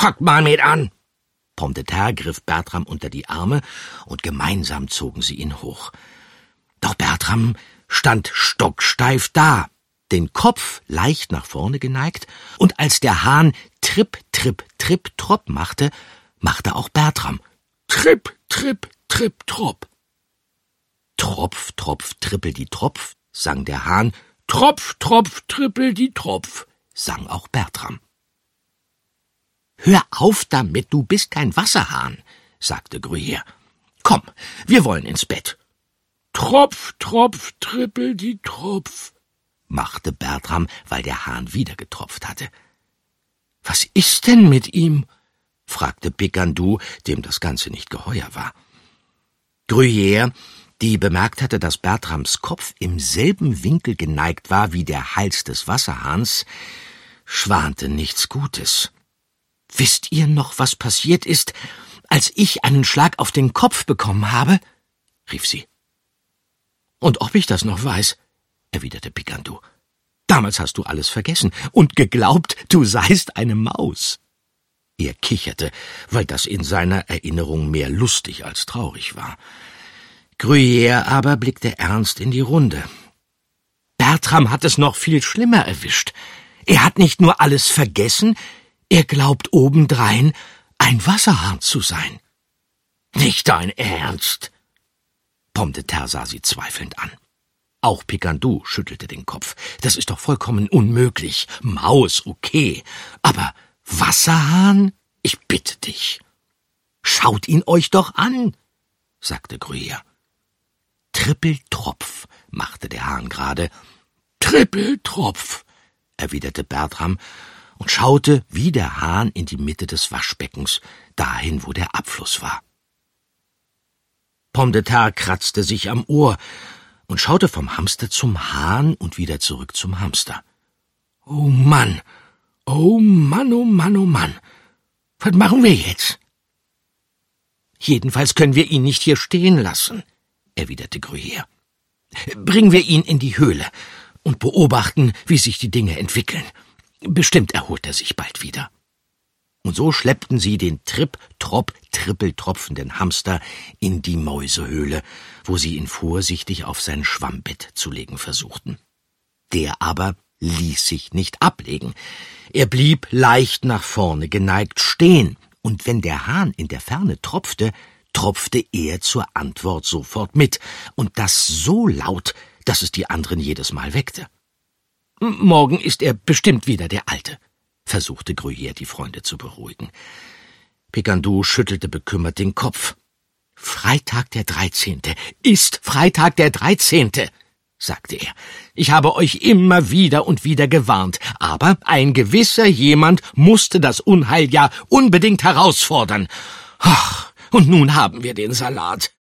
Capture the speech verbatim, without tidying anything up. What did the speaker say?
guck mal mit an! Pomme de Terre griff Bertram unter die Arme, und gemeinsam zogen sie ihn hoch. Doch Bertram stand stocksteif da, den Kopf leicht nach vorne geneigt, und als der Hahn Tripp, Tripp, Tripp, Trop machte, machte auch Bertram Tripp, Tripp, Tripp, Trop. Tropf, Tropf, trippel Tropf, sang der Hahn. Tropf, Tropf, trippel Tropf, sang auch Bertram. »Hör auf damit, du bist kein Wasserhahn«, sagte Gruyère. »Komm, wir wollen ins Bett.« »Tropf, Tropf, trippel Tropf«, machte Bertram, weil der Hahn wieder getropft hatte. »Was ist denn mit ihm?« fragte Pikandou, dem das Ganze nicht geheuer war. Gruyère, die bemerkt hatte, dass Bertrams Kopf im selben Winkel geneigt war wie der Hals des Wasserhahns, schwante nichts Gutes. »Wisst ihr noch, was passiert ist, als ich einen Schlag auf den Kopf bekommen habe?« rief sie. »Und ob ich das noch weiß«, erwiderte Pikandou. »Damals hast du alles vergessen und geglaubt, du seist eine Maus.« Er kicherte, weil das in seiner Erinnerung mehr lustig als traurig war. Gruyère aber blickte ernst in die Runde. »Bertram hat es noch viel schlimmer erwischt. Er hat nicht nur alles vergessen, er glaubt obendrein, ein Wasserhahn zu sein.« »Nicht dein Ernst?« Pomme de Terre sah sie zweifelnd an. Auch Pikandou schüttelte den Kopf. »Das ist doch vollkommen unmöglich. Maus, okay. Aber Wasserhahn? Ich bitte dich.« »Schaut ihn euch doch an«, sagte Gruyère. »Trippeltropf«, machte der Hahn gerade. »Trippeltropf«, erwiderte Bertram und schaute wie der Hahn in die Mitte des Waschbeckens, dahin, wo der Abfluss war. Pomme de Terre kratzte sich am Ohr und schaute vom Hamster zum Hahn und wieder zurück zum Hamster. »Oh Mann, oh Mann, oh Mann, oh Mann, was machen wir jetzt?« »Jedenfalls können wir ihn nicht hier stehen lassen«, erwiderte Gruyère. »Bringen wir ihn in die Höhle und beobachten, wie sich die Dinge entwickeln. Bestimmt erholt er sich bald wieder.« Und so schleppten sie den Tripp, Trop, trippeltropfenden Hamster in die Mäusehöhle, wo sie ihn vorsichtig auf sein Schwammbett zu legen versuchten. Der aber ließ sich nicht ablegen. Er blieb leicht nach vorne geneigt stehen, und wenn der Hahn in der Ferne tropfte, tropfte er zur Antwort sofort mit, und das so laut, dass es die anderen jedes Mal weckte. »Morgen ist er bestimmt wieder der Alte«, versuchte Gruyère, die Freunde zu beruhigen. Pikandou schüttelte bekümmert den Kopf. »Freitag der dreizehnte ist Freitag der dreizehnte«, sagte er. »Ich habe euch immer wieder und wieder gewarnt, aber ein gewisser jemand musste das Unheil ja unbedingt herausfordern. Ach, und nun haben wir den Salat.«